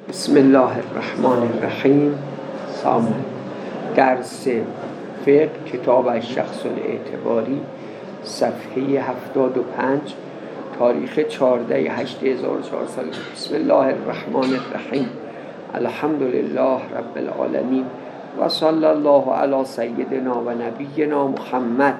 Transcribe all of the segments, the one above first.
بسم الله الرحمن الرحیم. سامن درس فقه کتاب الشخص الاعتباری صفحه 75 تاریخ 14/8/1400. بسم الله الرحمن الرحیم. الحمد لله رب العالمین و صلی الله علی سیدنا و نبینا محمد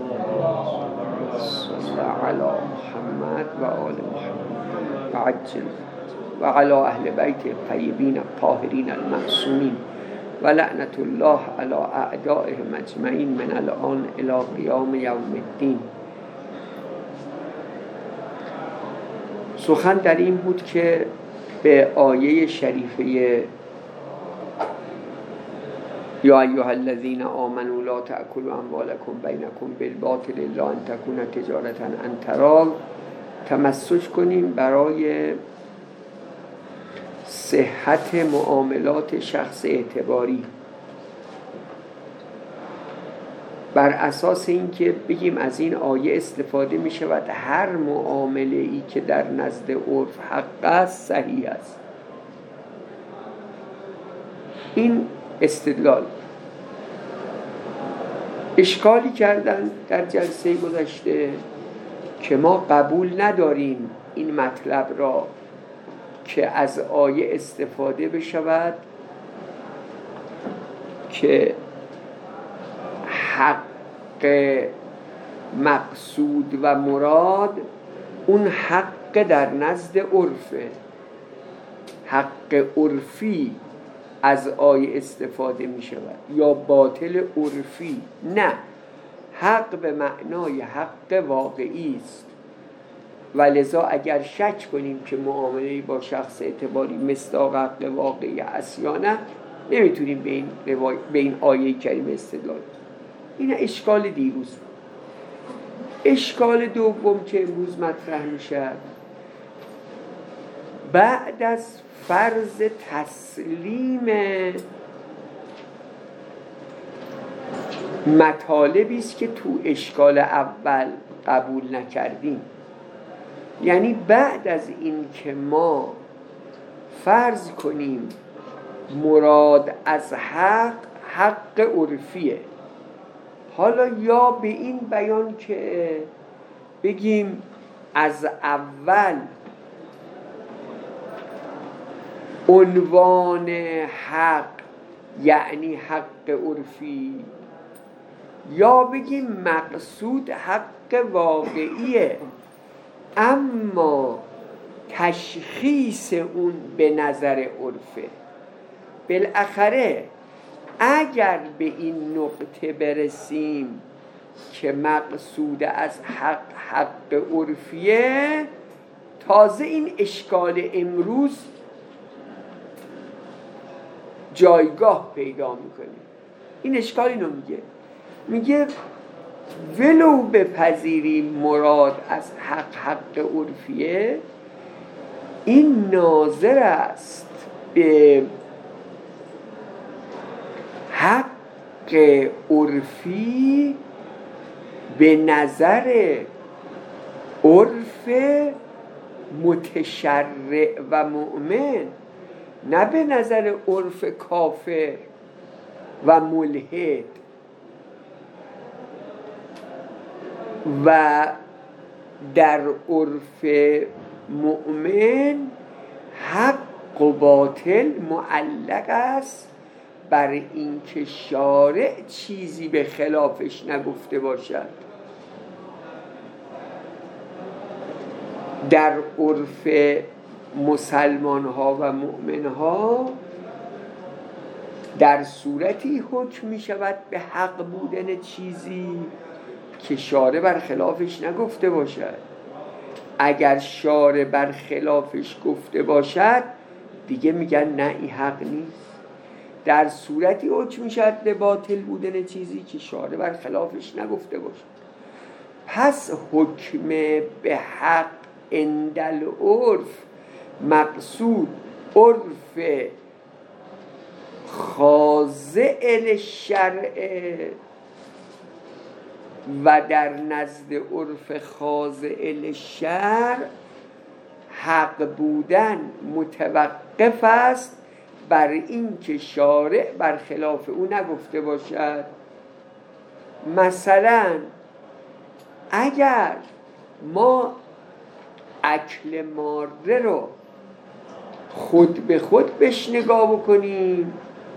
صلی علی محمد و آل محمد و عجل و علی اهل بیت الطیبین الطاهرین المعصومین و لعنت الله علی اعدائهم اجمعین من الان الی قیام یوم الدین. سخن در این بود که به آیه شریفه یا ایها الذین آمنوا لا تأکلوا اموالکم بینکم بالباطل الا ان تکون تجارة عن تراض تمسک کنیم برای صحت معاملات شخص اعتباری، بر اساس اینکه بگیم از این آیه استفاده می شود هر معامله ای که در نزد عرف حق است صحیح است. این استدلال اشکالی کردن در جلسه گذشته که ما قبول نداریم این مطلب را که از آیه استفاده بشود که حق مقصود و مراد اون حق در نزد عرفه، حق عرفی از آیه استفاده می شود یا باطل عرفی. نه، حق به معنای حق واقعی است و لذا اگر شک کنیم که معامله با شخص اعتباری مصداق حق واقعی است یا نه، نمیتونیم به این آیه کریم استدلال. این اشکال دیروز. اشکال دوم که امروز مطرح میشه، بعد از فرض تسلیم مطالبی است که تو اشکال اول قبول نکردیم، یعنی بعد از این که ما فرض کنیم مراد از حق عرفیه، حالا یا به این بیان که بگیم از اول عنوان حق یعنی حق عرفی، یا بگیم مقصود حق واقعیه اما تشخیص اون به نظر عرفه. بالاخره اگر به این نقطه برسیم که مقصود از حق عرفیه، تازه این اشکال امروز جایگاه پیدا میکنه. این اشکال اینو میگه ولو بپذیریم مراد از حق عرفیه، این ناظر است به حق عرفی به نظر عرف متشرع و مؤمن، نه به نظر عرف کافر و ملحد. و در عرف مؤمن حق و باطل معلق است بر اینکه شارع چیزی به خلافش نگفته باشد. در عرف مسلمان ها و مؤمن ها در صورتی حکم می شود به حق بودن چیزی که شارع بر خلافش نگفته باشد. اگر شارع بر خلافش گفته باشد دیگه میگن نه این حق نیست. در صورتی حکم میشد به باطل بودن چیزی که شارع بر خلافش نگفته باشد. پس حکم به حق اندل عرف مقصود عرف خاضع للشرع و در نزد عرف خاضع للشرع حق بودن متوقف است بر این که شارع برخلاف او نگفته باشد. مثلا اگر ما اکل ماره رو خود به خود بهش نگاه بکنیم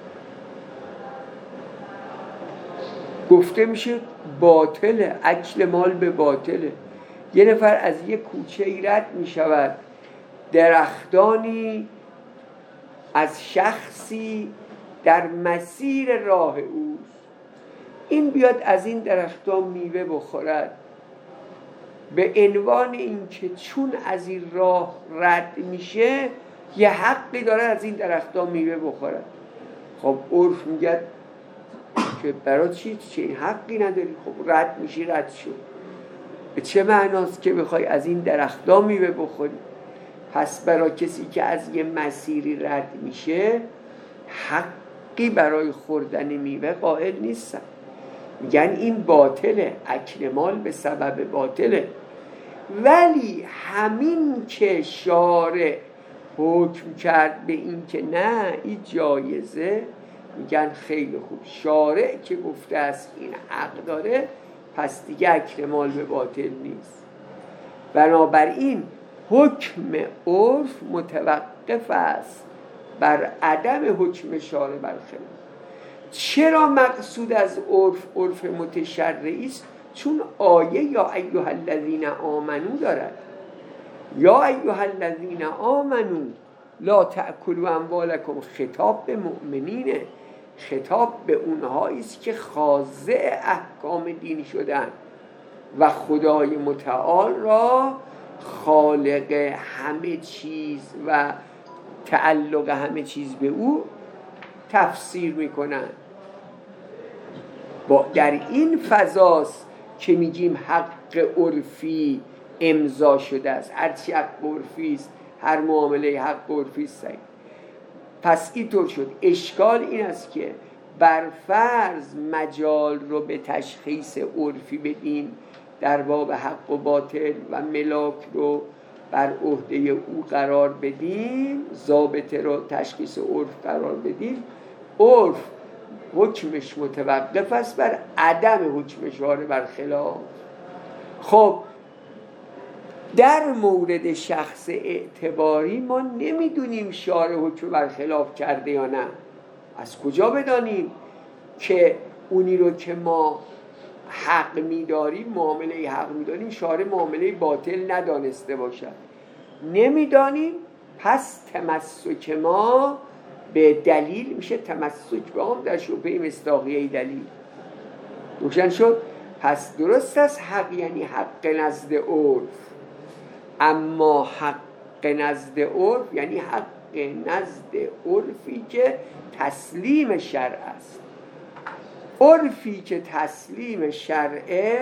گفته میشه باطله، اکل مال به باطله. یه نفر از یه کوچه ای رد میشود، درختانی از شخصی در مسیر راه اوست، این بیاد از این درختان میوه بخورد به عنوان اینکه چون از این راه رد میشه یه حقی داره از این درختان میوه بخورد. خب عرف میگه که برای چی این حقی نداری؟ خب رد میشی، رد شد. به چه معناست که بخوای از این درختان میوه بخوری؟ پس برای کسی که از یه مسیری رد میشه حقی برای خوردن میوه قائل نیستن، میگن این باطله، اکل مال به سبب باطله. ولی همین که شارع حکم کرد به این که نه این جایزه، میگن خیلی خوب، شارع که گفته است این حق داره پس دیگه اکل مال به باطل نیست. بنابراین حکم عرف متوقف است بر عدم حکم شارع برخلاف. چرا مقصود از عرف متشرعی است؟ چون آیه یا ایها الذین آمنو دارد. یا ایها الذین آمنو لا تأکلوا اموالکم، خطاب به مؤمنینه، خطاب به اونهایی است که خاضع احکام دینی شدن و خدای متعال را خالق همه چیز و تعلق همه چیز به او تفسیر میکنن. در این فضاست که میگیم حق عرفی امضا شده است. هرچی حق عرفی است، هر معامله حق عرفی است. پس اینطور شد. اشکال این است که بر فرض مجال رو به تشخیص عرفی بدیم، در باب حق و باطل و ملاک رو بر عهده او قرار بدیم، ضابطه رو تشخیص عرف قرار بدیم، عرف حکمش متوقف است بر عدم حکم شارع برخلاف. خب در مورد شخص اعتباری ما نمیدونیم شارع حکم برخلاف کرده یا نه. از کجا بدانیم که اونی رو که ما حق می‌داریم، معامله حق می‌داریم، شارع معامله باطل ندانسته باشد؟ نمیدانیم. پس تمسک ما به دلیل میشه تمسک به هم در شبهه مصداقیه دلیل. روشن شد؟ پس درست است حق یعنی حق نزد عرف، اما حق نزد عرف یعنی حق نزد عرفی که تسلیم شرع است. عرفی که تسلیم شرعه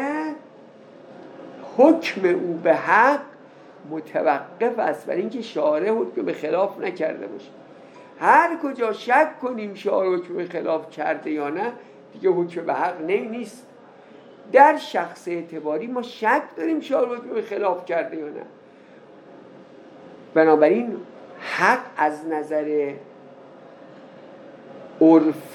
حکم او به حق متوقف است برای اینکه شارع حکم به خلاف نکرده باشه. هر کجا شک کنیم شارع حکم به خلاف کرده یا نه دیگه حکم به حق نیست. در شخص اعتباری ما شک داریم شارع حکم به خلاف کرده یا نه. بنابراین حق از نظر عرف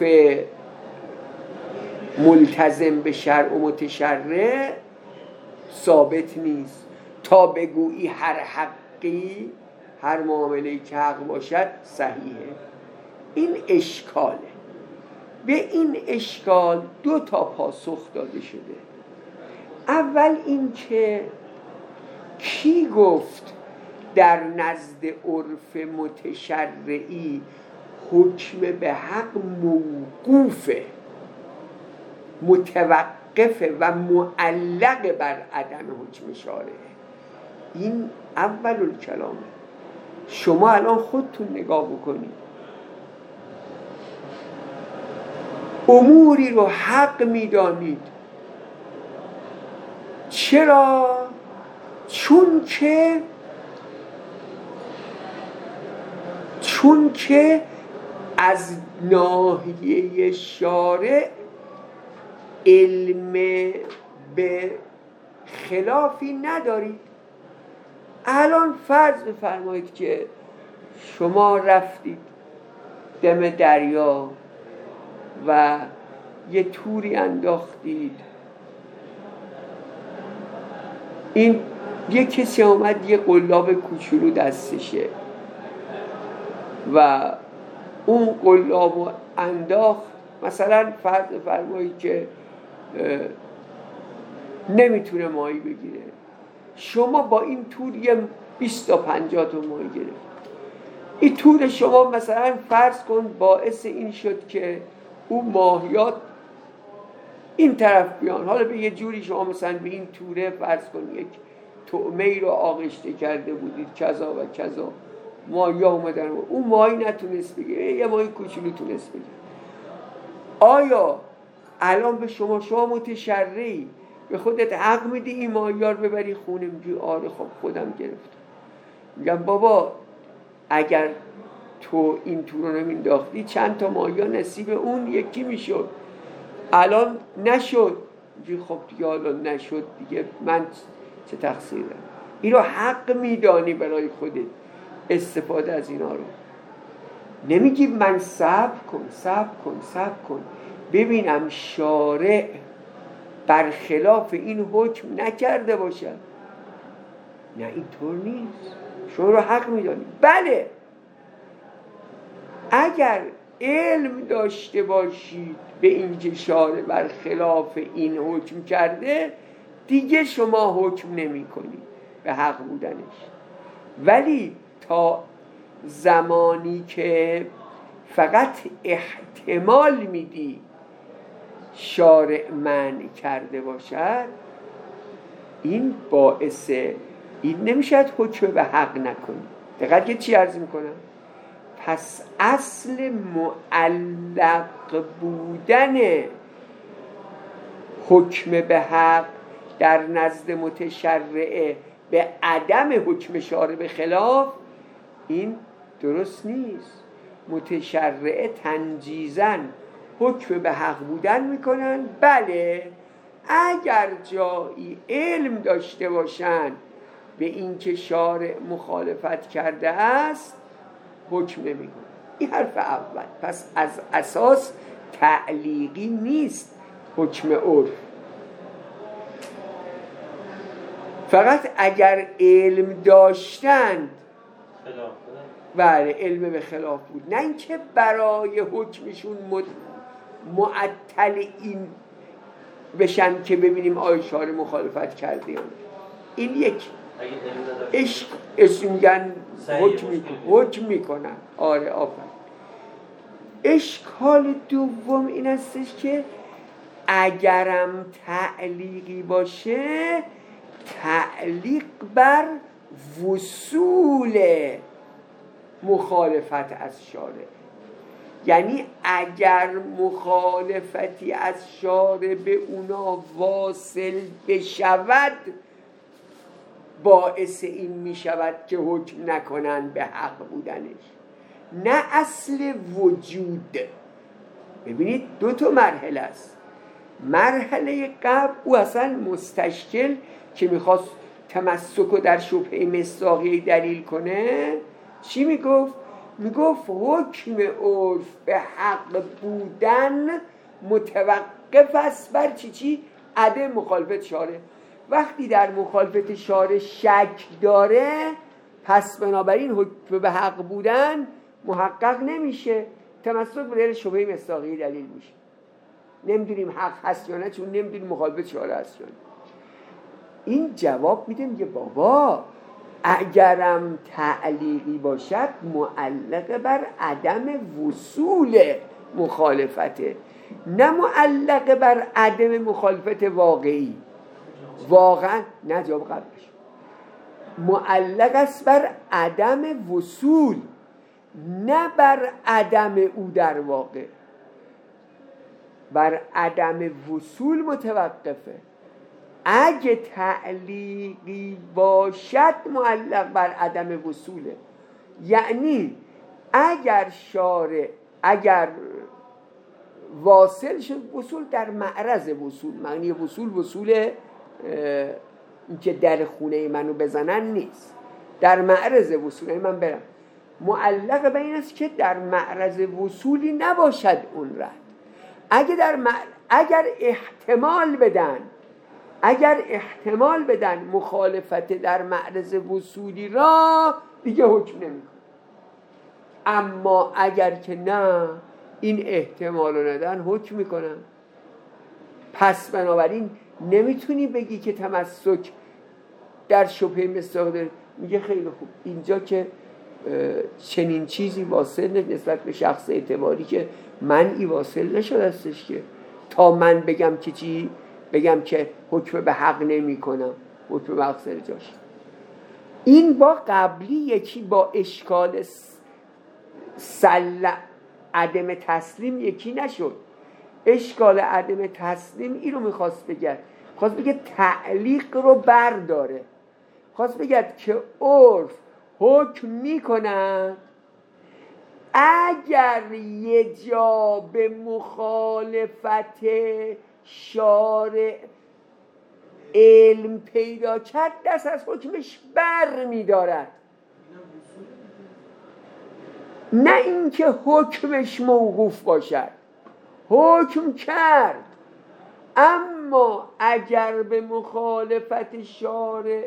ملتزم به شرع و متشرع ثابت نیست تا بگویی هر حقی، هر معامله‌ای که حق باشد صحیحه. این اشکاله. به این اشکال 2 پاسخ داده شده. اول این که کی گفت در نزد عرف متشرعی حکم به حق موقوفه، متوقفه و معلق بر عدم حکم شارعه؟ این اول الکلامه. شما الان خودتون نگاه بکنید، اموری رو حق میدانید. چرا؟ چون که از ناحیه شارع علم به خلافی ندارید. الان فرض بفرمایید که شما رفتید دم دریا و یه توری انداختید، این یه کسی آمد یه قلاب کوچولو دستشه و اون قلابو انداخت، مثلا فرض فرمایید که نمیتونه ماهی بگیره، شما با این تور یه 20 تا 50 تا ماهی گرفت. این تور شما مثلا فرض کن باعث این شد که اون ماهیات این طرف بیان. حالا به یه جوری شما مثلا به این توره فرض کن یک طعمه‌ای رو آغشته کرده بودید کذا و کذا، ماهی‌ها اومدن اون ماهی نتونست بگیره، یه ماهی کوچولو تونست بگیره. آیا الان به شما متشرعی به خودت حق میدی این ماهی‌ها رو ببری خونه؟ میگی آره خب خودم گرفتم. میگم بابا اگر تو این تور رو نمینداختی چند تا ماهی‌ها نصیب اون یکی میشد، الان نشد. میگی خب دیگه حالا نشد دیگه، من چه تقصیر دارم؟ این رو حق میدانی برای خودت استفاده از اینا رو. نمیگی من صبر کن ببینم شارع برخلاف این حکم نکرده باشد. نه اینطور نیست، شما رو حق میدانی. بله اگر علم داشته باشید به اینکه شارع برخلاف این حکم کرده، دیگه شما حکم نمی کنید به حق بودنش. ولی تا زمانی که فقط احتمال میدی شارع منع کرده باشد، این باعث این نمیشد حکم به حق نکنی. دقیقا که چی عرض میکنم؟ پس اصل معلق بودن حکم به حق در نزد متشرعه به عدم حکم شارع به خلاف، این درست نیست. متشرعه تنجیزاً حکم به حق بودن میکنن. بله اگر جایی علم داشته باشن به این که شارع مخالفت کرده است، حکم نمیکنن. این حرف اول. پس از اساس تعلیقی نیست حکم عرف. فقط اگر علم داشتند، بله علم به خلاف بود، نه اینکه برای حکمشون معطل این بشن که ببینیم آیا شارع مخالفت کرده یا نه. این یک عشق میگن حکم میکنن. آره آفرین. اشکال دوم این استش که اگرم تعلیقی باشه، تعلیق بر وصول مخالفت از شارع، یعنی اگر مخالفتی از شارع به اونا واصل بشود، باعث این می شود که حکم نکنن به حق بودنش، نه اصل وجود. ببینید دو تا مرحله است. مرحله قبل او اصلا مستشکل که میخواست تمسک رو در شبهه مصداقیه دلیل کنه، چی میگفت؟ میگفت حکم عرف به حق بودن متوقف است بر چی؟ عدم مخالفت شارع. وقتی در مخالفت شارع شک داره، پس بنابراین حکم به حق بودن محقق نمیشه، تمسک به شبهه مصداقیه دلیل میشه. نمیدونیم حق هست یا نه، چون نمیدونیم مخالفت شارع هست یا نه. این جواب میده، میگه بابا اگرم تعلیقی باشد معلق بر عدم وصول مخالفته، نه معلق بر عدم مخالفت واقعی. واقعا نه، جواب قبلش معلق است بر عدم وصول، نه بر عدم او در واقع. بر عدم وصول متوقفه. اگه تعلیقی باشد معلق بر عدم وصوله، یعنی اگر شارع اگر واصل شد، وصول در معرض وصول، معنی وصول این که در خونه منو بزنن نیست. در معرض وصول، یعنی من برم، معلق به این است که در معرض وصولی نباشد اون رد. اگر احتمال بدن مخالفت در معرض وصولی را، دیگه حکم نمیکنه. اما اگر که نه، این احتمال رو ندن، حکم میکنن. پس بنابراین نمیتونی بگی که تمسک در شبهه مصداق داره. میگه خیلی خوب، اینجا که چنین چیزی واصل نسبت به شخص اعتباری که منعی واصل نشده استش که تا من بگم که چی؟ بگم که حکم به حق نمی کنم، حکم به حق سر جاش. این با قبلی یکی، با اشکال عدم تسلیم یکی نشد. اشکال عدم تسلیم این رو میخواست بگه تعلیق رو برداره. خواست بگه که عرف حکم میکنن اگر یه جا به مخالفت شارع علم پیدا کرد، دست از حکمش بر میدارد. نه اینکه حکمش موقوف باشد، حکم کرد، اما اگر به مخالفت شارع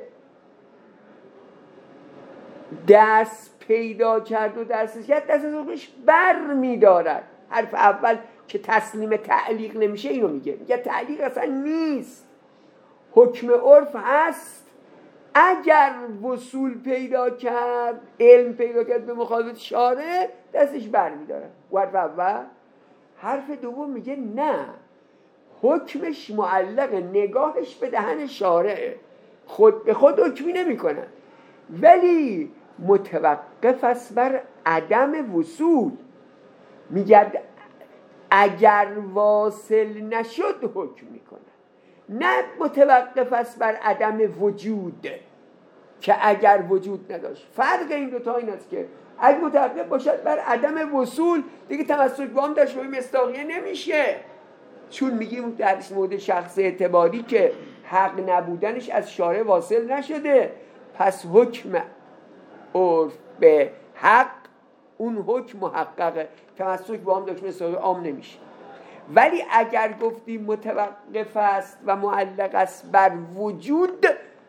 دست پیدا کرد و دستش کرد، دست از حکمش بر میدارد. حرف اول که تسلیم تعلیق نمیشه اینو میگه تعلیق اصلا نیست، حکم عرف هست. اگر وصول پیدا کرد، علم پیدا کرد به مخالفت شارع، دستش بر میدارد. حرف اول. حرف دوم میگه نه، حکمش معلق، نگاهش به دهن شارعه، خود به خود حکمی نمی کنن، ولی متوقف است بر عدم وصول. میگه اگر واصل نشد حکم میکنن، نه متوقف است بر عدم وجود که اگر وجود نداشت. فرق این دوتا این است که اگه متوقف باشد بر عدم وصول، دیگه تمسک با هم در شبهه مصداقیه نمیشه، چون میگیم در مورد شخص اعتباری که حق نبودنش از شارع واصل نشده، پس حکم عرف به حق، اون حکم محققه، تمسک با هم در شبهه مصداقیه عام نمیشه. ولی اگر گفتیم متوقف است و معلق است بر وجود،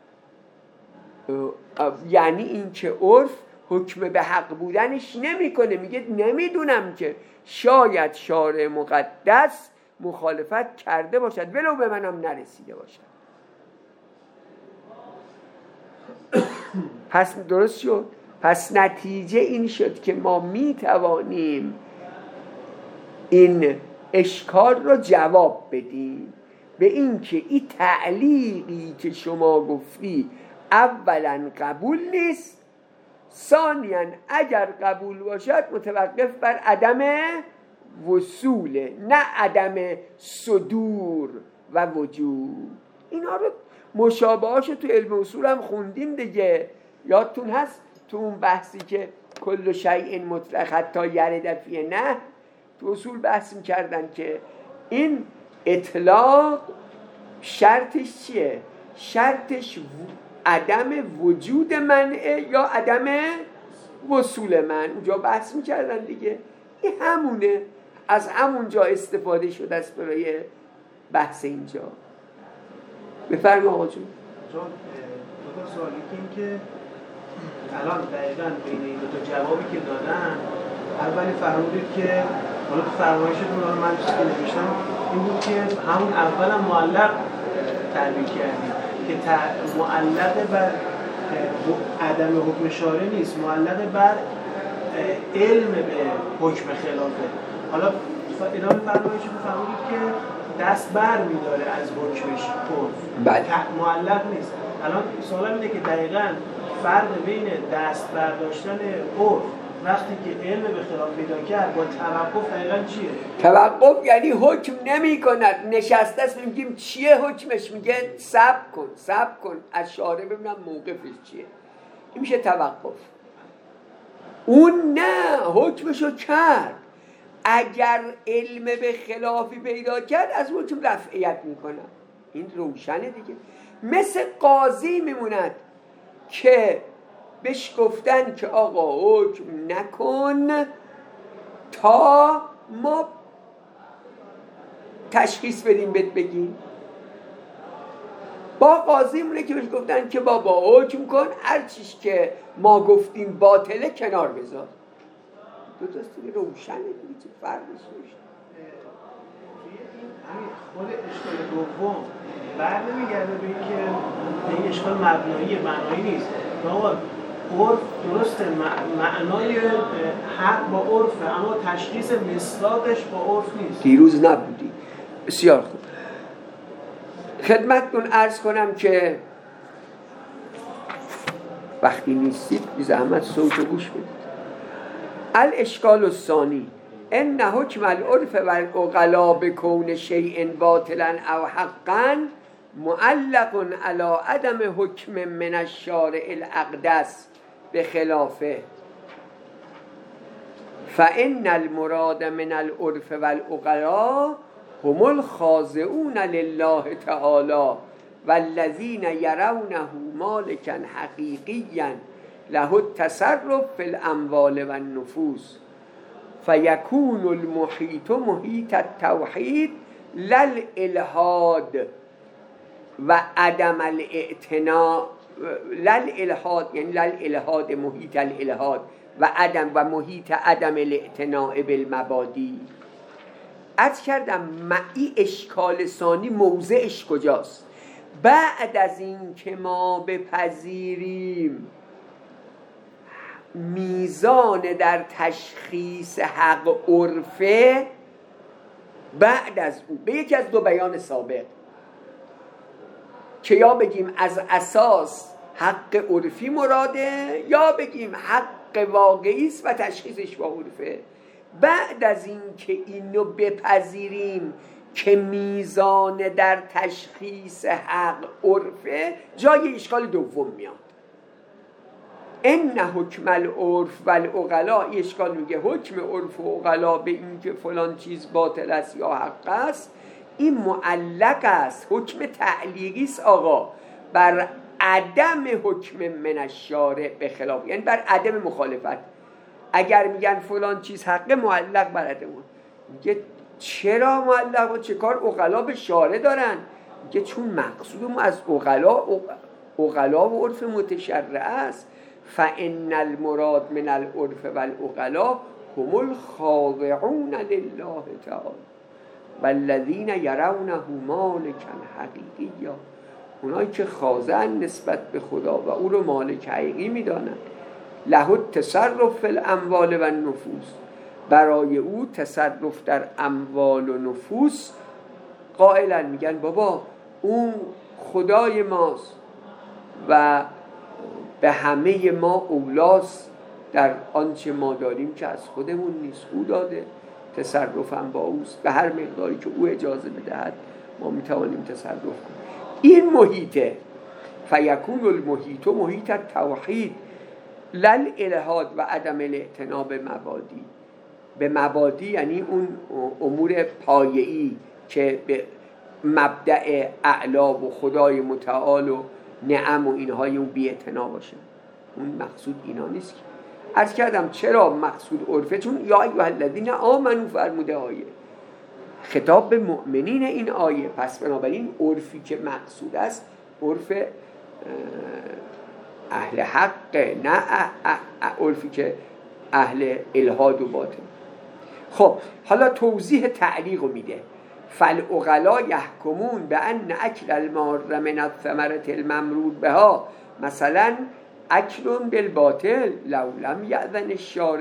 یعنی این که عرف حکم به حق بودنش نمیکنه. میگه نمیدونم که شاید شارع مقدس مخالفت کرده باشد ولو به منم نرسیده باشد. پس درست شد. پس نتیجه این شد که ما میتوانیم این اشکال رو جواب بدیم به این که این تعلیقی که شما گفتی اولا قبول نیست، ثانیاً اگر قبول باشد متوقف بر عدم وصوله، نه عدم صدور و وجود. اینا رو مشابهاشو تو علم اصول هم خوندیم دیگه، یادتون هست تو اون بحثی که کل شیء مطلق حتی یرد فی نه، تو اصول بحث می‌کردن که این اطلاق شرطش چیه؟ شرطش عدم وجود منعه یا عدم وصول من. اونجا بحث می‌کردن دیگه. این همونه، از همونجا استفاده شده است برای بحث اینجا. بفرمایید آقا جون. دو تا سوالی که این که الان دقیقاً بین این دو تا جوابی که دادن، اولی فرمودید که حالا تو فرمایشتون رو من چیزی که نوشتم این بود که همون اولم معلق تعبیر کردید که معلق بر عدم حکم شارع نیست، معلق بر علم به حکم خلافه. حالا ادامه فرمایشتون فرمودید که دست بر می‌داره از حکمش معلق نیست. الان سوالم اینه که دقیقاً فرق بین دست برداشتن عرف وقتی که علم به خلاف پیدا کرد با توقف دقیقاً چیه؟ توقف یعنی حکم نمی کند، نشسته است. میگیم چیه حکمش؟ میگه صبر کن از شارع ببینم موقفش چیه. این میشه توقف. اون نه، حکمشو کرد. اگر علم به خلافی پیدا کرد از حکم رفعیت میکنه. این روشنه دیگه. مثل قاضی میموند که بهش گفتن که آقا حکم نکن تا ما تشخیص بدیم بهت بگیم. با قاضی مونه که بهش گفتن که بابا حکم کن، هر چیز که ما گفتیم باطله کنار بذار. دو تاست دیگه روشنه دیگه، چه فرقش میشه. همین خود اشکال دوم برنمیگرده به اینکه این اشکال مبنایی معنایی نیست. آقا عرف درسته، معنای حق با عرفه، اما تشخیص مصداقش با عرف نیست. دیروز نبودی. بسیار خوب. خدمتتون عرض کنم که وقتی نیستید بی زحمت صوت و گوش بدید. الاشکال الثانی ان حکم العرف و العقلا بکون شیء باطلا او حقا معلق علی عدم حکم من الشارع الاقدس بخلافه، فان المراد من العرف و العقلا هم الخاضعون لله تعالی والذین یرونه مالکا حقیقیا له التصرف فی الاموال و النفوس، فیکون المحیط محیط التوحید للالحاد و عدم الاعتناء، للالحاد یعنی للالحاد محیط الالحاد و محیط عدم الاعتناء بالمبادی. عرض کردم معی اشکال ثانی موضعش کجاست؟ بعد از این که ما بپذیریم میزان در تشخیص حق عرفه، بعد از او به یکی از دو بیان سابق که یا بگیم از اساس حق عرفی مراده یا بگیم حق واقعی است و تشخیصش با عرفه، بعد از این که اینو بپذیریم که میزان در تشخیص حق عرفه، جای اشکال دوم میاد. ان حکم العرف و العقلا، این اشکال میگه حکم عرف و عقلا به این که فلان چیز باطل است یا حق است، این معلق است، حکم تعلیقی است آقا، بر عدم حکم من الشارع به خلاف، یعنی بر عدم مخالفت. اگر میگن فلان چیز حقه، معلق بر عدم. میگه چرا معلق و چه کار عقلا به شارع دارن؟ میگه چون مقصود ما از عقلا و عرف متشرع است. فان المراد من العرف و العقلا هم الخاضعون لله تعالی والذین یرونه مالکا حقیقیا، اونایی که خاضعن نسبت به خدا و او رو مالک حقیقی میدانند. له التصرف فی الاموال و النفوس، برای او تصرف در اموال و نفوس قائلا، میگن بابا اون خدای ماست و به همه ما اولاست در آنچه ما داریم که از خودمون نیست، او داده، تصرفم با اوست، به هر مقداری که او اجازه بدهد ما میتوانیم تصرف کنیم. این محیطه. فیکون المحیط محیط التوحید للالحاد و عدم الاعتناء به مبادی. به مبادی یعنی اون امور پایه‌ای که به مبدأ اعلا و خدای متعال و نعم و اینهای اون بی‌اعتنا باشه. اون مقصود اینا نیست. عرض کردم چرا مقصود عرفه؟ چون یا ایها الذین آمنوا فرموده آیه، خطاب به مؤمنین این آیه. پس بنابراین عرفی که مقصود است عرف اهل حق، نه عرفی که اهل الحاد و باطل. خب حالا توضیح تعلیق رو میده. فالعقلا یحکمون بان اکل المار من الثمرة الممرود بها مثلا اکل بالباطل لو لم یأذن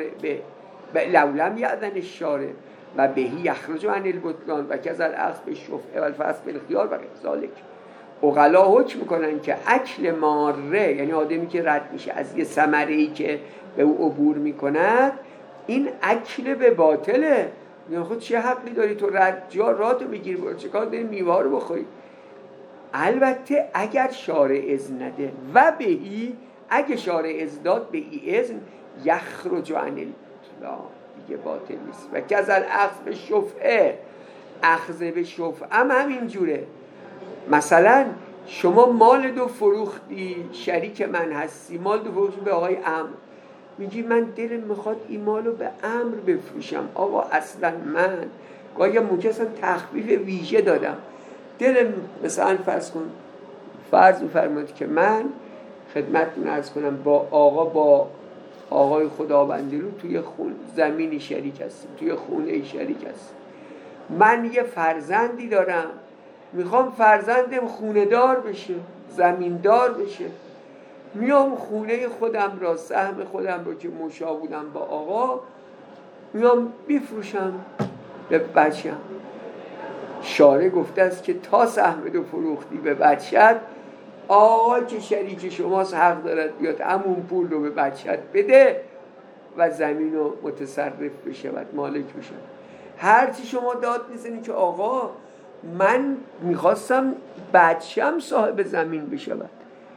الشارع و بهی یخرج عن البطلان و کذا الاخذ بالشفعه والفسق بالخیار و غیر ذلک. عقلا حکم میکنن که اکل ماره، یعنی آدمی که رد میشه از یه ثمره‌ای که به او عبور میکند، این اکل به باطله. میگن خود چه حقی داری تو راتو بگیر، برو چه کار داری میوه رو بخوری؟ البته اگر شارع اذن نده و بهی، اگه شارع اذن داد به ای اذن، یخرج عن البطلان، دیگه باطل نیست. و کذا الاخذ بالشفعه، اخذ به شفعه هم همین جوره. مثلا شما مال دو فروختی، شریک من هستی، مال دو فروختی به آقای امر، میگی من دلم میخواد این مالو به امر بفروشم. آقا اصلا من گاهی ممکن اصلا تخفیف ویژه دادم، دلم مثلا فرض بفرمایید که من خدمتتون عرض کنم با آقای خداوندی رو توی زمینی شریک هستیم، توی خونه شریک هستیم. من یه فرزندی دارم، میخوام فرزندم خونه دار بشه، زمین دار بشه، میام خونه خودم را، سهم خودم رو که مشا بودم با آقا، میام بفروشم به بچم. شارع گفته است که تا سهم رو فروختی به بچت، آقا که شریک شماست حق دارد بیاد همون پول رو به بچت بده و زمین رو متصرف بشه و مالک بشه. هرچی شما داد میزنی که آقا من میخواستم بچم صاحب زمین بشود.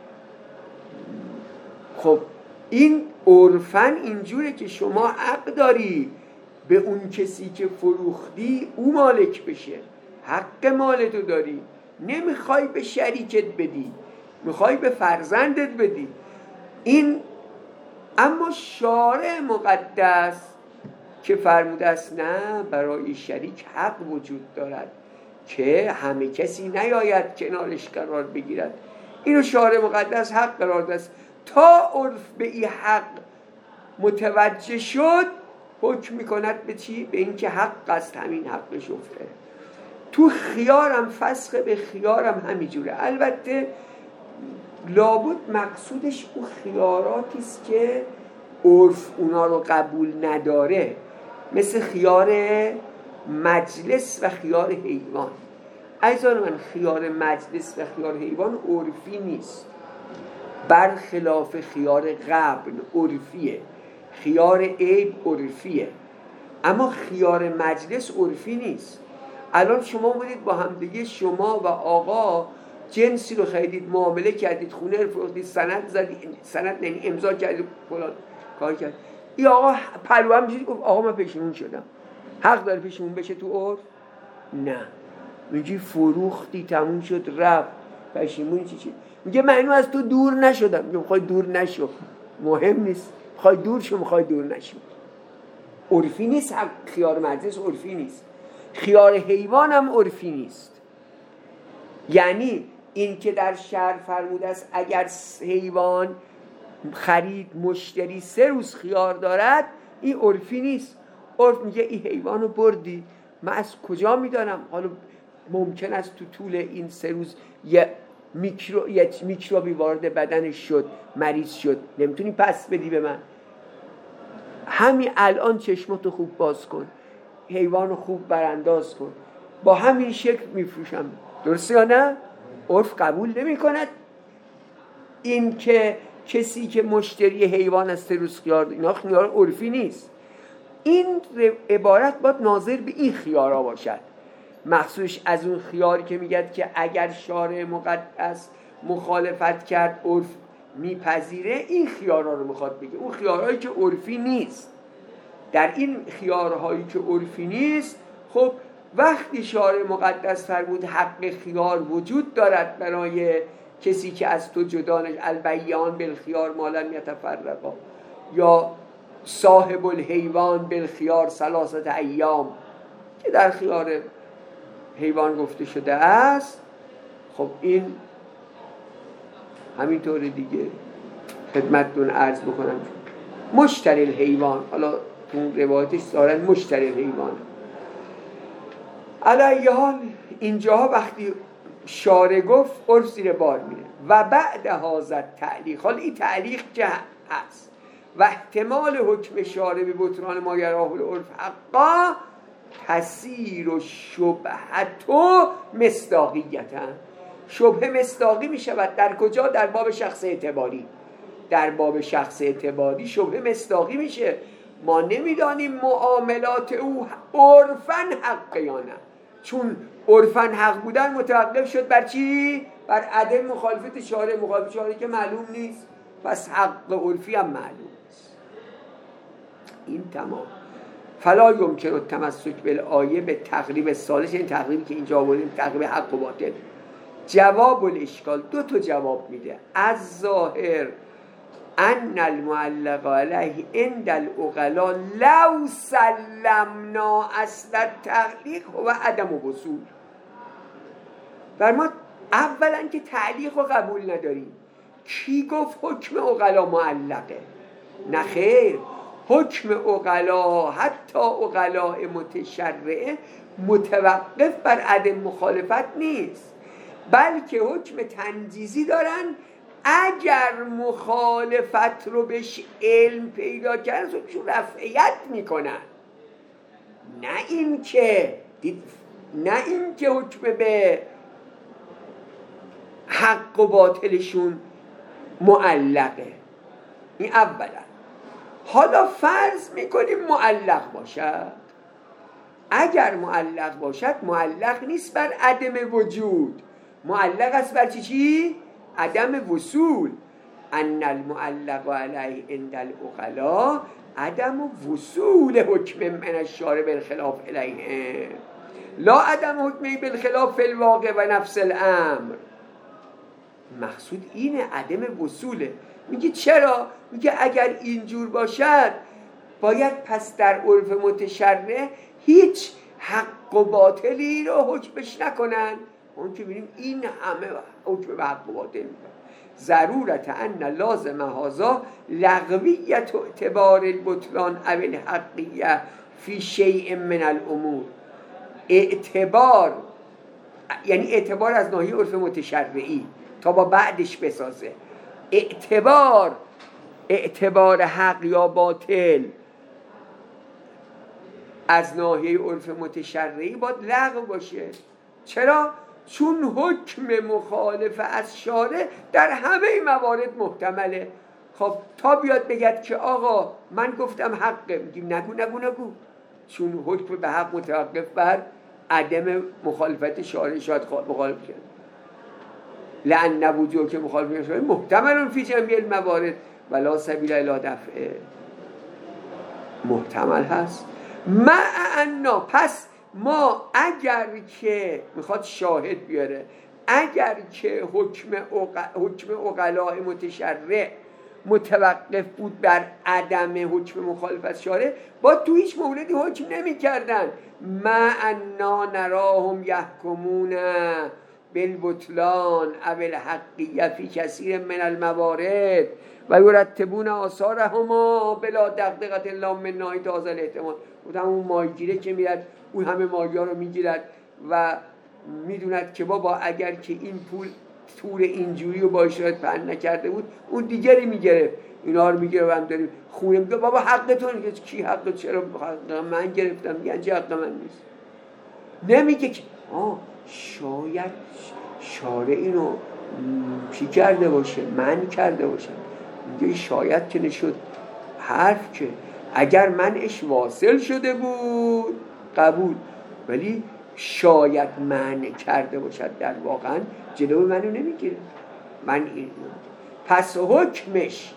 خب این عرفاً اینجوره که شما حق داری به اون کسی که فروختی او مالک بشه، حق مالتو داری، نمیخوای به شریکت بدی، میخوای به فرزندت بدی. این اما شارع مقدس که فرموده است نه، برای شریک حق وجود دارد که همه کسی نیاید کنارش قرار بگیرد. اینو شارع مقدس حق قرار داده است. تا عرف به این حق متوجه شد حکم میکند به چی؟ به این که حق است، همین حق شفته. تو خیارم فسخ به خیارم همینجوره. البته لابد مقصودش اون خیاراتی است که عرف اونا رو قبول نداره، مثل خیار مجلس و خیار حیوان. عزیزان من، خیار مجلس و خیار حیوان عرفی نیست، برخلاف خیار قبل عرفیه، خیار عیب عرفیه، اما خیار مجلس عرفی نیست. الان شما بودید با هم دیگه، شما و آقا جنسی رو خریدید، معامله کردید، خونه رو فروختید، سند زدید، سند یعنی امضا کردید، فلان کار کرد. این آقا پلو هم میشید گفت آقا من پشیمون شدم. حق داره پشیمون بشه تو عرف؟ نه. میگی فروختی تموم شد رفت، پشیمون چی؟ میگه من از تو دور نشدم. میگه میخوای دور نشو، مهم نیست، میخوای دور شو، میخوای دور نشو. عرفی نیست. خیار مجلس عرفی نیست، خیار حیوان هم عرفی نیست. یعنی این که در شرع فرموده است اگر حیوان خرید مشتری 3 روز خیار دارد، این عرفی نیست. عرف میگه این حیوانو بردی، من از کجا میدانم؟ حالا ممکن است تو طول این 3 روز یه میکروبی وارد بدنش شد، مریض شد، نمیتونی پس بدی به من. همین الان چشماتو خوب باز کن، حیوانو خوب برانداز کن، با همین شکل میفروشم. درسته یا نه؟ عرف قبول نمی کند این که کسی که مشتری حیوان است 3 روز خیار، اینا خیار عرفی نیست. این عبارت باید ناظر به این خیارها باشد، مخصوص از اون خیاری که میگد که اگر شارع مقدس مخالفت کرد عرف میپذیره. این خیارها رو میخواد بگه، اون خیارهایی که عرفی نیست. در این خیارهایی که عرفی نیست، خب وقتی شارع مقدس فرمود حق خیار وجود دارد برای کسی که از تو جدا نشد، البیان بالخیار ما لم یتفرقا، یا صاحب الحیوان بالخیار 3 ایام که در خیار حیوان گفته شده است. خب این همینطور دیگه خدمتتون عرض بکنم. مشتری الحیوان، حالا تو روایتش دارن مشتری الحیوان. علی حال اینجاها وقتی شارع گفت عرف زیر بار میره. و بعد هذا تعلیق، حال این تعلیق که هست و احتمال حکم شارع به بطلان ما یراه العرف حقا تسیر و شبهت و مصداقیتا. شبه مصداقی می شود در کجا؟ در باب شخص اعتباری. در باب شخص اعتباری شبه مصداقی میشه. ما نمیدانیم معاملات او عرفاً حق یا نه، چون عرفاً حق بودن متوقف شد بر چی؟ بر عدم مخالفت شارع. مخالفت شارع که معلوم نیست، پس حق عرفی هم معلوم است. این تمام. فلا یمکن التمسک بالآیه به تقریب الثالث، این تقریبی که اینجا آوردیم تقریب حق و باطل، جواب الاشکال 2 تا جواب میده. از ظاهر ان المعلق علیه عند العقلاء لو سلمنا اصل التعلیق و عدم وصول. بر ما اولا که تعلیق رو قبول نداریم. کی گفت حکم عقلا معلقه؟ نه خیر، حکم عقلا حتی عقلاء متشرعه متوقف بر عدم مخالفت نیست، بلکه حکم تنجیزی دارن. اگر مخالفت رو بهش علم پیدا کردن خودشون رفعیت میکنن، نه این که حکم به حق و باطلشون معلقه. این اولا. حالا فرض میکنیم معلق باشد. اگر معلق باشد، معلق نیست بر عدم وجود، معلق است بر چی؟ عدم وصول. ان المعلق علیه عند العقلاء عدم وصول حکم من الشارع بالخلاف الیه، لا عدم حکمی بالخلاف فی الواقع و نفس الامر. مقصود اینه، عدم وصوله. میگه چرا؟ میگه اگر اینجور باشد باید پس در عرف متشرع هیچ حق و باطلی رو حکمش نکنن. اون که ببینیم این همه حکم به حق و باطل میکنن. ضرورت ان لازم هذا لغویت اعتبار البطلان او الحقیه فی شیء من الامور. اعتبار یعنی اعتبار از ناحیه عرف متشرعی تا با بعدش بسازه. اعتبار حق یا باطل از ناحیه عرف متشرعی باید لغو باشه. چرا؟ چون حکم مخالف از شارع در همه موارد محتمله. خب تا بیاد بگد که آقا من گفتم حقه، میگیم نگو، چون حکم به حق متوقف بر عدم مخالفت شارع شاید مخالف کرد. لأن وجود که مخالفت شارع محتمل فی جمعی الموارد ولا سبیل الی دفعه. محتمل هست. مع انا، پس ما اگر که میخواد شاهد بیاره، اگر که حکم عقلاء متشرع متوقف بود بر عدم حکم مخالفت شارع، با تو هیچ موردی حکم نمی کردن. مع انا نراهم یحکمون بالبطلان او الحقیه فی کثیر من الموارد و یرتبون آثارهما بلا دغدغه الا من ناحیه هذا الاحتمال. اون ماهیگیره که میرد اون همه ماهی‌ها رو میگیرد و میدوند که بابا اگر که این پول تور اینجوری رو با اشارت پهن نکرده بود اون دیگری میگرفت. اینا رو میگیره و هم داریم خونه میگه بابا حقتون. میگه کی حق؟ چرا حق من گرفتم؟ میگن چه حق من نیست. نمیگه که شاید شارع اینو چی کرده باشه، من کرده باشه. میگه شاید که نشد حرف که اگر منش واصل شده بود قبول، ولی شاید منع کرده باشد در واقعا جلو منو نمیگیره. من این پس حکمش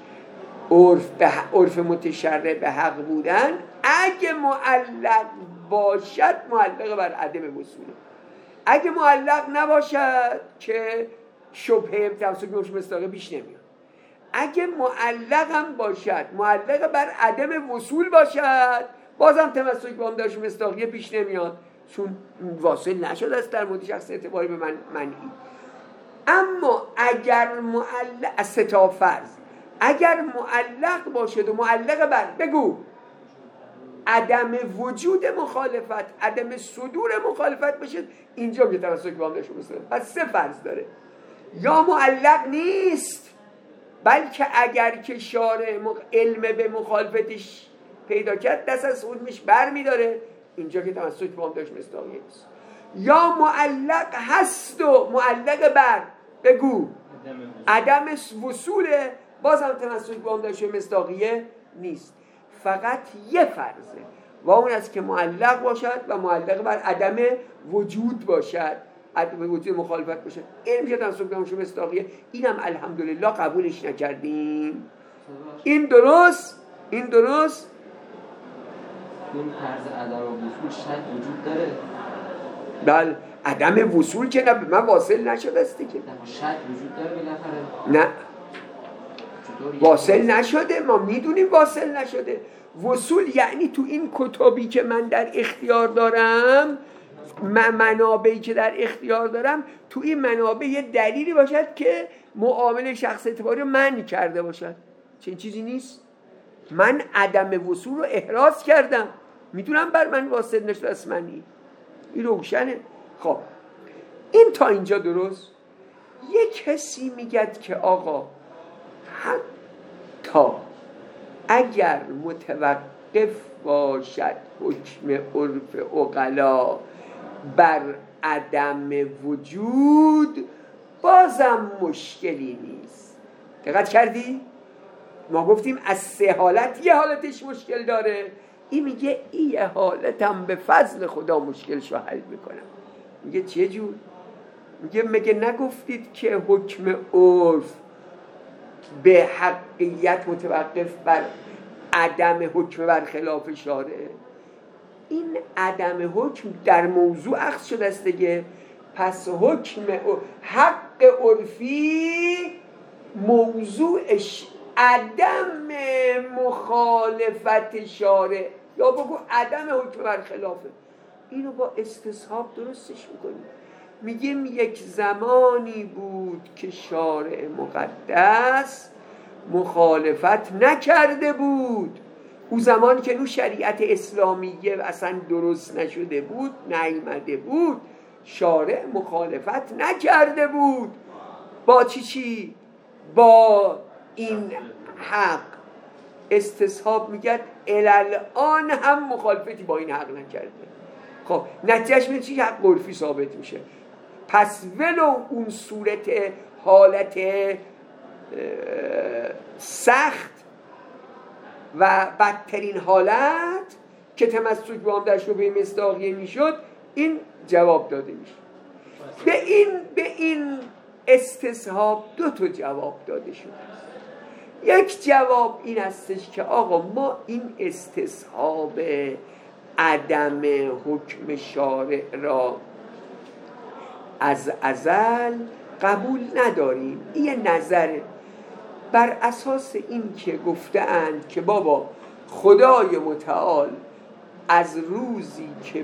عرف متشرع به حق بودن اگه معلق باشد معلق بر عدم وصوله. اگه معلق نباشد که شبهه توسط حکم مصداقی پیش نمیاد. اگه معلق هم باشد معلق بر عدم وصول باشد بازم تمسک به هم داشت مصداقیه پیش نمیاد، چون واصل نشده است در مورد شخص اعتباری به منعی. اما اگر معلق از ستا فرض اگر معلق باشد و معلق بر بگو عدم وجود مخالفت، عدم صدور مخالفت باشد، اینجا میگه تمسک به هم داشت مصداقیه. پس سه فرض داره: یا معلق نیست بلکه اگر که شارع علم به مخالفتش پیدا کرد دست از علمش بر میداره، اینجا که تمسک با هم داشت مصداقیه نیست. یا معلق هست و معلق بر بگو عدم وصوله، بازم تمسک با هم داشت مصداقیه نیست. فقط یه فرضه و اون است که معلق باشد و معلق بر عدم وجود باشد، عدم وجود مخالفت باشد. این میشه تمسک با هم داشت مصداقیه. اینم الحمدلله قبولش نکردیم. این درست این فرض عدم وجود شاید وجود داره. بله عدم وصول که نه به من واصل نشده است که شاید وجود داره بالاخره نه واصل نشده، ما میدونیم واصل نشده. وصول یعنی تو این کتابی که من در اختیار دارم، منابعی که در اختیار دارم، تو این منابع یه دلیلی باشد که معامله شخص اعتباری رو منع کرده باشد. چنین چیزی نیست. من عدم وصول رو احراز کردم، میدونم بر من واصل نشده است منی، این روشنه. خب این تا اینجا درست. یک کسی میگد که آقا حتی اگر متوقف باشد حکم عرف عقلا بر عدم وجود، بازم مشکلی نیست. دقت کردی؟ ما گفتیم از 3 حالت یه حالتش مشکل داره، این میگه این حالتم به فضل خدا مشکلشو حل میکنم. میگه چه جور؟ میگه مگه نگفتید که حکم عرف به حقیقت متوقف بر عدم حکم بر خلاف شارع؟ این عدم حکم در موضوع اخذ شده است دیگه. پس حکم حق عرفی موضوعش عدم مخالفت شارع، یا بگو عدم حکم بر خلافه. اینو با استصحاب درستش میکنیم. میگیم یک زمانی بود که شارع مقدس مخالفت نکرده بود، او زمانی که نو شریعت اسلامیه اصلا درست نشده بود، نیامده بود، شارع مخالفت نکرده بود با چی؟ با این حق. استصحاب میگه الان هم مخالفتی با این حق نکرده. خب نتیجهش میشه چی؟ حق عرفی ثابت میشه. پس ولو اون صورت حالت سخت و بدترین حالت که تمسک به آن در شبهه مصداقیه میشد، این جواب داده میشه. به این استصحاب 2 تا جواب داده شد. یک جواب این هستش که آقا ما این استصحاب عدم حکم شارع را از ازل قبول نداریم. این نظره بر اساس این که گفتند که بابا خدای متعال از روزی که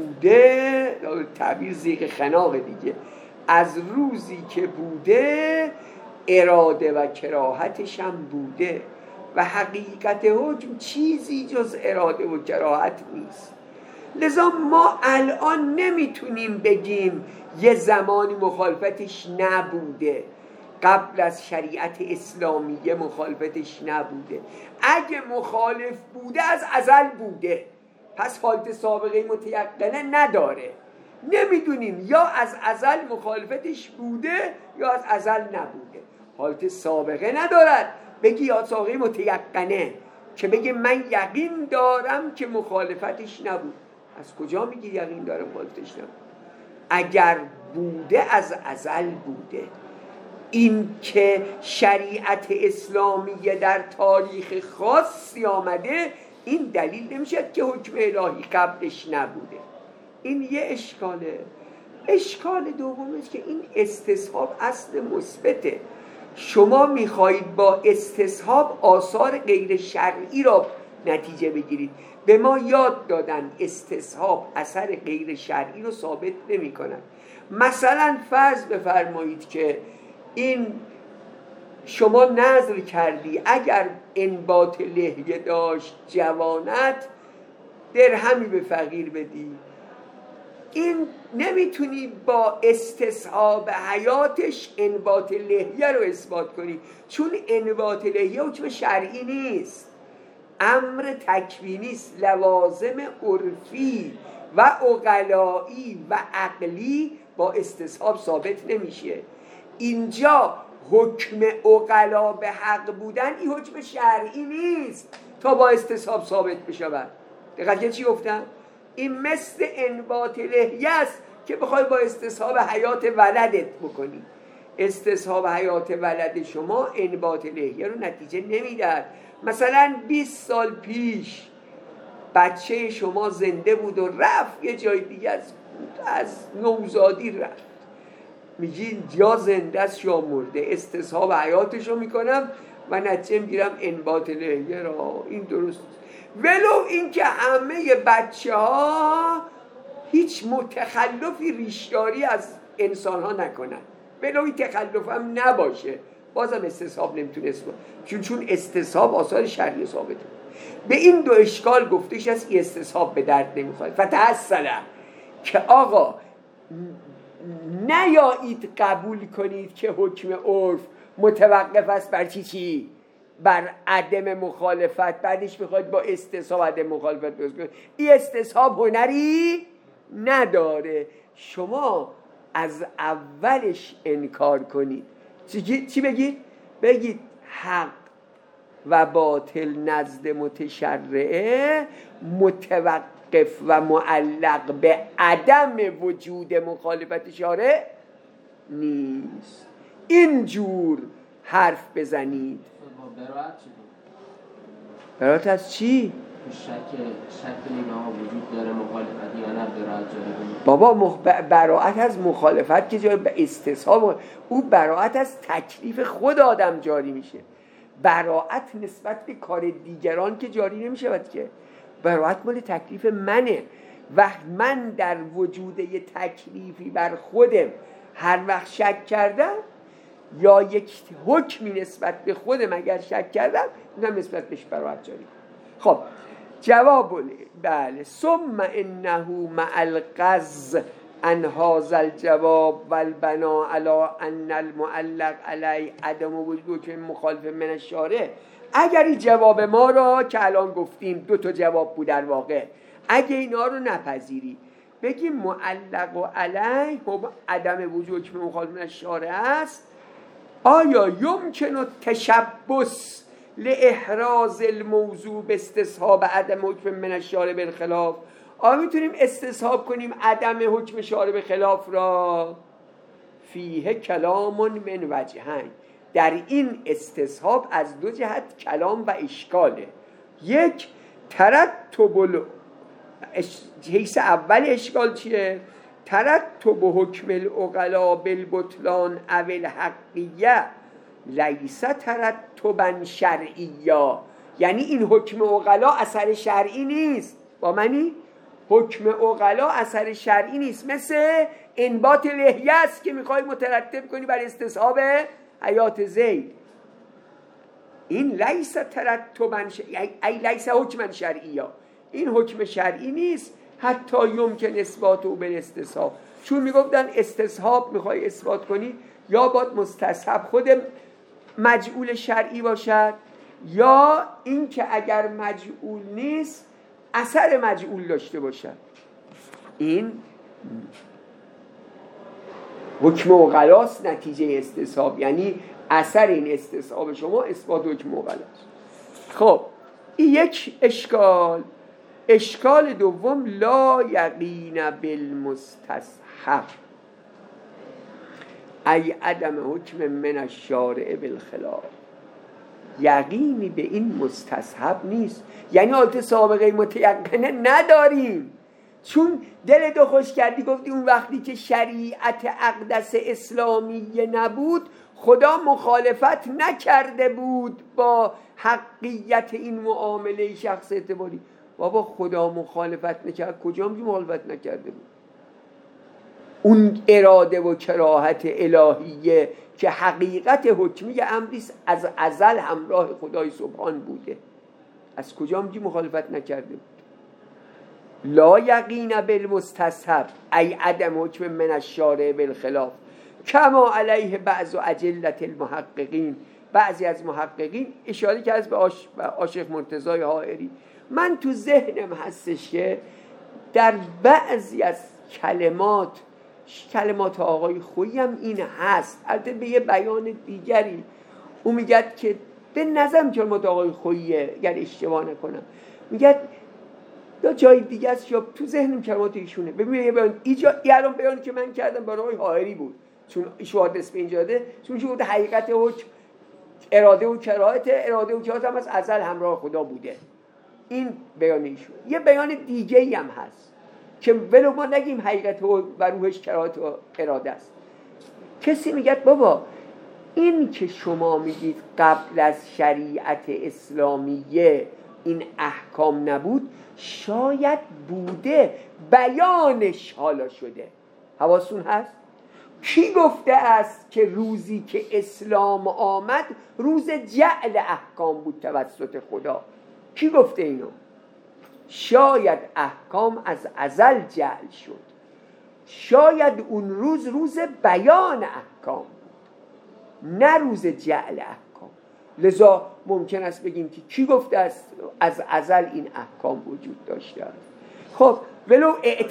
بوده، تعبیر زیغ خناق دیگه، از روزی که بوده اراده و کراهتش هم بوده و حقیقت حکم چیزی جز اراده و کراهت نیست. لذا ما الان نمیتونیم بگیم یه زمانی مخالفتش نبوده، قبل از شریعت اسلامیه مخالفتش نبوده. اگه مخالف بوده از ازل بوده، پس حالت سابقه متیقنه نداره. نمیدونیم یا از ازل مخالفتش بوده یا از ازل نبوده. حالت سابقه ندارد بگی یا سابقه متیقنه که بگی من یقین دارم که مخالفتش نبود. از کجا میگی یقین دارم مخالفتش نبود؟ اگر بوده از ازل بوده. این که شریعت اسلامیه در تاریخ خاصی آمده، این دلیل نمیشه که حکم الهی قبلش نبوده. این یه اشکاله. اشکال دومش که این استصحاب اصل مثبته. شما میخواهید با استصحاب آثار غیر شرعی را نتیجه بگیرید. به ما یاد دادن استصحاب اثر غیر شرعی رو ثابت نمی کنن. مثلا فرض بفرمایید که این شما نظر کردی اگر انبات لحیه داشت جوانت درهمی به فقیر بدی. این نمیتونی با استصحاب حیاتش انبات لحیه رو اثبات کنی، چون انبات لحیه حکم شرعی نیست، امر تکوینی است. لوازم عرفی و عقلایی و عقلی با استصحاب ثابت نمیشه. اینجا حکم عقلا به حق بودن این حکم شرعی نیست تا با استصحاب ثابت بشه. دقیقا چی گفتم؟ این مثل انبات لحیه است که بخوای با استصحاب حیات ولدت بکنی. استصحاب حیات ولد شما انبات لحیه رو نتیجه نمیدهد. مثلا 20 سال پیش بچه شما زنده بود و رفت یه جای دیگه از از نوزادی رفت، میگی یا زنده است یا مرده، استصحاب حیاتش رو میکنم و نتیجه میگیرم انبات لحیه را. این درست ولو این که همه بچه ها هیچ متخلفی ریشداری از انسان ها نکنن، ولو این تخلف هم نباشه، بازم استصحاب نمیتونه چون استصحاب آثار شرعی ثابته. به این دو اشکال گفتش از این استصحاب به درد نمیخواد. فتحصله که آقا نیایید قبول کنید که حکم عرف متوقف است بر چی؟ بر عدم مخالفت، بعدش میخواید با استصحاب عدم مخالفت درست کنید. این استصحاب هنری نداره، شما از اولش انکار کنید. چی بگید؟ بگید حق و باطل نزد متشرعه متوقف و معلق به عدم وجود مخالفت شارع نیست. اینجور حرف بزنید. براعت چی بود؟ براعت از چی؟ شک اینها وجود داره مخالفت یا نه براعت جاری بابا براعت از مخالفت که جای به استصحاب، او براعت از تکلیف خود آدم جاری میشه. براعت نسبت به کار دیگران که جاری نمیشه که براعت مال تکلیف منه. وقت من در وجود یه تکلیفی بر خودم هر وقت شک کردم یا یک حکمی نسبت به خودم اگر شک کردم، اینم نسبت بهش براعت جاری. خب جواب بله. ثم انه مع القز ان هذا الجواب والبناء على ان المعلق علی عدم وجود مخالف من الشارع. اگر این جواب ما را که الان گفتیم 2 جواب بود در واقع، اگه اینا رو نپذیری بگیم معلق و علی عدم وجود مخالف من الشارع است، آیا یمکن تشبث لاحراز الموضوع به استصحاب عدم حکم من الشارع بالخلاف؟ آیا میتونیم استصحاب کنیم عدم حکم شارع به خلاف را؟ فیه کلام من وجهین. در این استصحاب از 2 جهت کلام و اشکاله. یک، ترتب حیث اول اشکال چیه؟ ترتب حکم العقلاء بالبطلان او الحقیه لیس ترتبا شرعیا. یعنی این حکم عقلا اثر شرعی نیست. با منی؟ حکم عقلا اثر شرعی نیست، مثل انبات لحیه است که میخوای مترتب کنی بر استصحاب حیات زید. این لیس ترتبا ای لیس حکما شرعیا، این حکم شرعی نیست. حتی یمکن اثبات او بالاستصحاب، چون میگفتن استصحاب میخوای اثبات کنی یا باید مستصحب خود مجعول شرعی باشد، یا این که اگر مجعول نیست اثر مجعول داشته باشد. این حکم عقلاست نتیجه استصحاب، یعنی اثر این استصحاب شما اثبات حکم عقلاست. خب این یک اشکال. اشکال دوم لا یقین بالمستصحب ای عدم حکم من الشارع بالخلاف. یقینی به این مستصحب نیست، یعنی حالت سابقه متیقنه نداریم. چون دل دو خوش کردی گفتی اون وقتی که شریعت اقدس اسلامی نبود خدا مخالفت نکرده بود با حقیقت این معامله شخص اعتباری. بابا خدا مخالفت نکرد، کجا میگه مخالفت نکرده بود؟ اون اراده و کراهت الهیه که حقیقت حکمی امریست از ازل همراه خدای سبحان بوده، از کجا میگه مخالفت نکرده بود؟ لا یقین بالمستصحب ای عدم حکم من الشارع بالخلاف کما علیه بعض اجلة المحققین. بعضی از محققین اشاره کرد به عاشق مرتضی حائری. من تو ذهنم هستش که در بعضی از کلمات آقای خویی هم این هست، البته به یه بیان دیگری. او میگه که به نظرم کلمات آقای خوییه اگر اشتباه نکنم، میگه یا جای دیگه است یا تو ذهنم کلمات ایشونه. ببین الان بیانی که من کردم برای آقای حائری بود، چون شهادت اسم اینجا ده، چون شهود حقیقت حکم اراده و کراهت هم از ازل همراه خدا بوده. این بیان ایشون. یه بیان دیگه هم هست که ولو ما نگیم حقیقت و روحش کرات و اراده است. کسی میگه بابا این که شما میگید قبل از شریعت اسلامیه این احکام نبود، شاید بوده، بیانش حالا شده. حواستون هست؟ کی گفته است که روزی که اسلام آمد روز جعل احکام بود توسط خدا؟ کی گفته اینو؟ شاید احکام از ازل جعل شد، شاید اون روز بیان احکام بود، نه روز جعل احکام. لذا ممکن است بگیم که کی گفته است از ازل این احکام وجود داشته است. خب ولو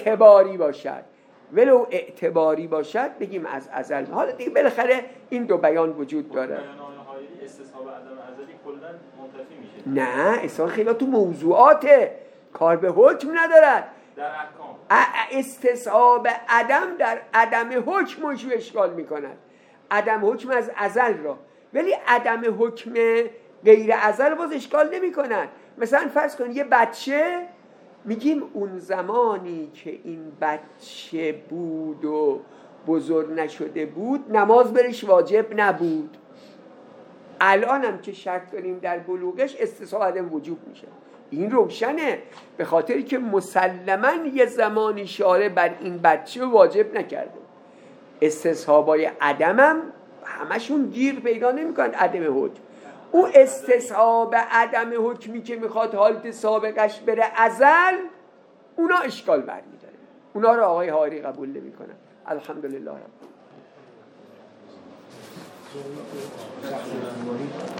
اعتباری باشد بگیم از ازل. حالا دیگه بالاخره این دو بیان وجود داره. استصحاب عدم ازلی کلا منتفی میشه. نه اصلا خیلی تو موضوعاته، کار به حکم ندارد. در احکام استصحاب عدم در عدم حکمش رو اشکال میکند. عدم حکم از ازل را، ولی عدم حکم غیر ازل باز اشکال نمیکند. مثلا فرض کن یه بچه، میگیم اون زمانی که این بچه بود و بزرگ نشده بود نماز برش واجب نبود. الان هم که شک داریم در بلوغش استصحاب عدم وجوب میشه. این روشنه، به خاطری که مسلماً یه زمانی شارع بر این بچه واجب نکرده. استصحابای عدم هم همشون گیر پیدا نمیکنن عدم حکم. اون استصحاب عدم حکمی که میخواد حالت سابقش بره ازل، اونا اشکال برمیداره، اونا رو آقای حاری قبول نمیکنن. الحمدلله رب